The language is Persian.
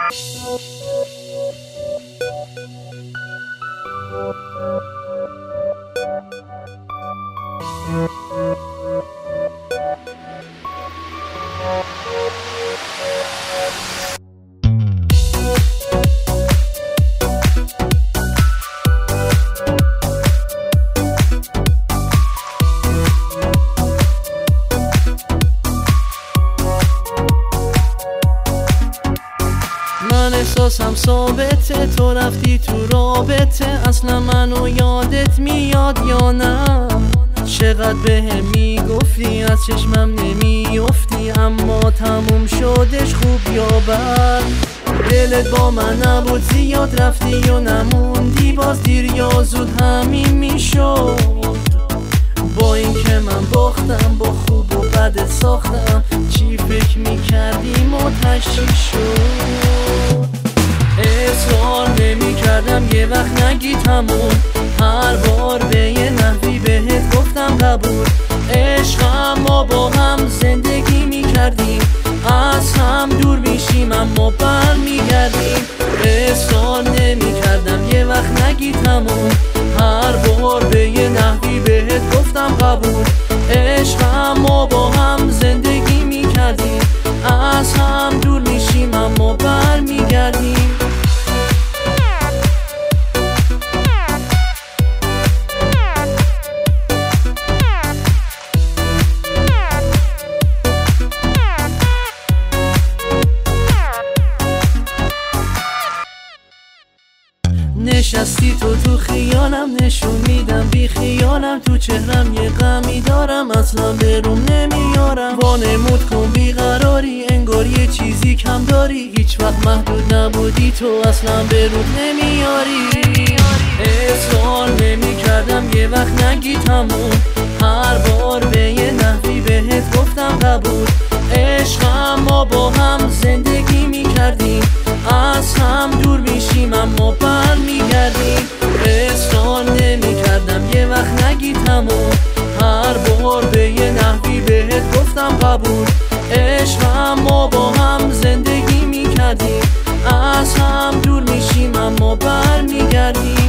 من احساسم ثابته، تو رفتی تو رابطه، اصلا منو یادت میاد یا نه؟ چقدر بهم میگفتی از چشمم نمیافتی، اما تموم شدش خوب یا بد؟ دلت با من نبود زیاد، رفتی و نموندی، باز دیر یا زود همین میشد. با این که من باختم، با خوب و بدت ساختم، چی فکر میکردیم و تشریح شد. اصرار نمیکردم یه وقت نگی تموم، هر بار به یه نحوی بهت گفتم قبول. عشقم ما با هم زندگی میکردیم، از هم دور میشیم اما بر میگردیم. اصرار نمیکردم یه وقت نگی تموم، هر بار به یه نحوی بهت گفتم قبول. عشقم ما با هم زندگی میکردیم، از هم دور میشیم اما بر میگردیم. نشستی تو خیالم، نشون میدم بی خیالم، تو چهرم یه غمی دارم اصلا بروم نمیارم. وانمود کن بیقراری، انگار یه چیزی کم داری، هیچ وقت محدود نبودی تو اصلا بروم نمیاری. اصرار نمیکردم یه وقت نگی تموم، هر بار به یه نحوی بهت گفتم قبول. عشقم ما با هم زندگی میکردیم، از هم دور میشیم اما بر میگردیم. اصرار نمیکردم یه وقت نگی تموم، هر بار به یه نحوی بهت گفتم قبول. عشقم ما با هم زندگی میکردیم، از هم دور میشیم اما بر میگردیم.